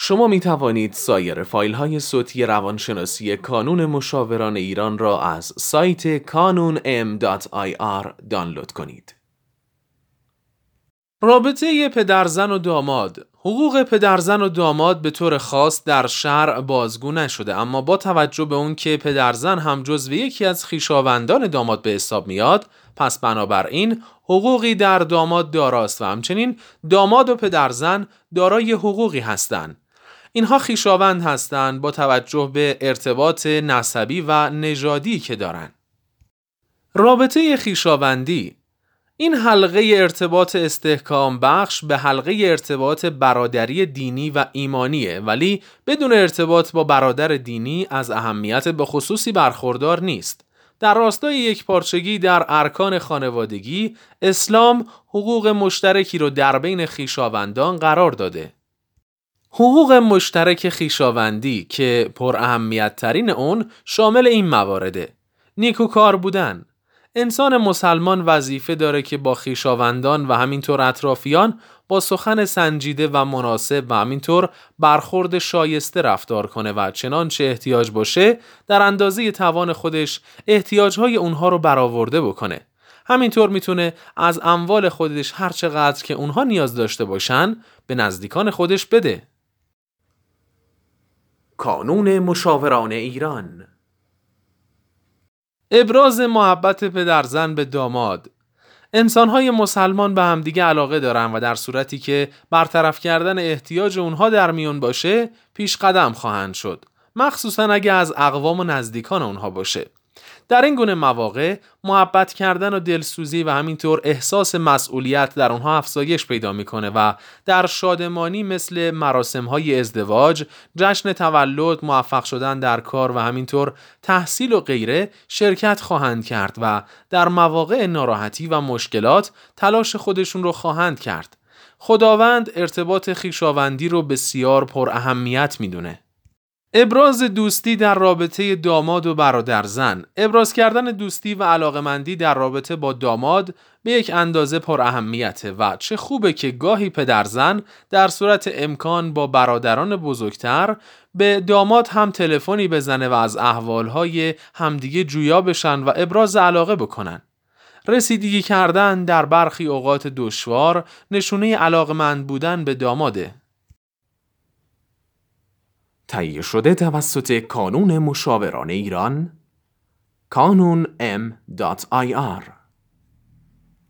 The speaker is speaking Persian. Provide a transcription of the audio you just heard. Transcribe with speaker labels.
Speaker 1: شما می توانید سایر فایل های صوتی روانشناسی کانون مشاوران ایران را از سایت kanunm.ir دانلود کنید. رابطه پدرزن و داماد. حقوق پدرزن و داماد به طور خاص در شرع بازگو نشده، اما با توجه به اون که پدرزن هم جزو یکی از خویشاوندان داماد به حساب میاد، پس بنابراین حقوقی در داماد داراست و همچنین داماد و پدرزن دارای حقوقی هستند. اینها خویشاوند هستند با توجه به ارتباط نسبی و نژادی که دارند. رابطه خویشاوندی. این حلقه ارتباط استحکام بخش به حلقه ارتباط برادری دینی و ایمانیه، ولی بدون ارتباط با برادر دینی از اهمیت به خصوصی برخوردار نیست. در راستای یکپارچگی در ارکان خانوادگی، اسلام حقوق مشترکی رو در بین خویشاوندان قرار داده. حقوق مشترک خویشاوندی که پر اهمیت ترین اون شامل این موارده: نیکوکار بودن. انسان مسلمان وظیفه داره که با خویشاوندان و همینطور اطرافیان با سخن سنجیده و مناسب و همینطور برخورد شایسته رفتار کنه و چنانچه احتیاج باشه در اندازه توان خودش احتیاجهای اونها رو برآورده بکنه. همینطور میتونه از اموال خودش هر چقدر که اونها نیاز داشته باشن به نزدیکان خودش بده. کانون مشاوران ایران. ابراز محبت پدرزن به داماد. انسان‌های مسلمان به همدیگه علاقه دارن و در صورتی که برطرف کردن احتیاج اونها در میون باشه پیش قدم خواهند شد، مخصوصا اگه از اقوام و نزدیکان اونها باشه. در این گونه مواقع محبت کردن و دلسوزی و همینطور احساس مسئولیت در اونها افزایش پیدا میکنه و در شادمانی مثل مراسم‌های ازدواج، جشن تولد، موفق شدن در کار و همینطور تحصیل و غیره شرکت خواهند کرد و در مواقع ناراحتی و مشکلات تلاش خودشون رو خواهند کرد. خداوند ارتباط خویشاوندی رو بسیار پر اهمیت میدونه. ابراز دوستی در رابطه داماد و برادرزن. ابراز کردن دوستی و علاقمندی در رابطه با داماد به یک اندازه پر اهمیته و چه خوبه که گاهی پدرزن در صورت امکان با برادران بزرگتر به داماد هم تلفنی بزنه و از احوالهای همدیگه جویا بشن و ابراز علاقه بکنن. رسیدگی کردن در برخی اوقات دشوار نشونه علاقمند بودن به داماده. تهیه شده توسط کانون مشاوران ایران، kanunm.ir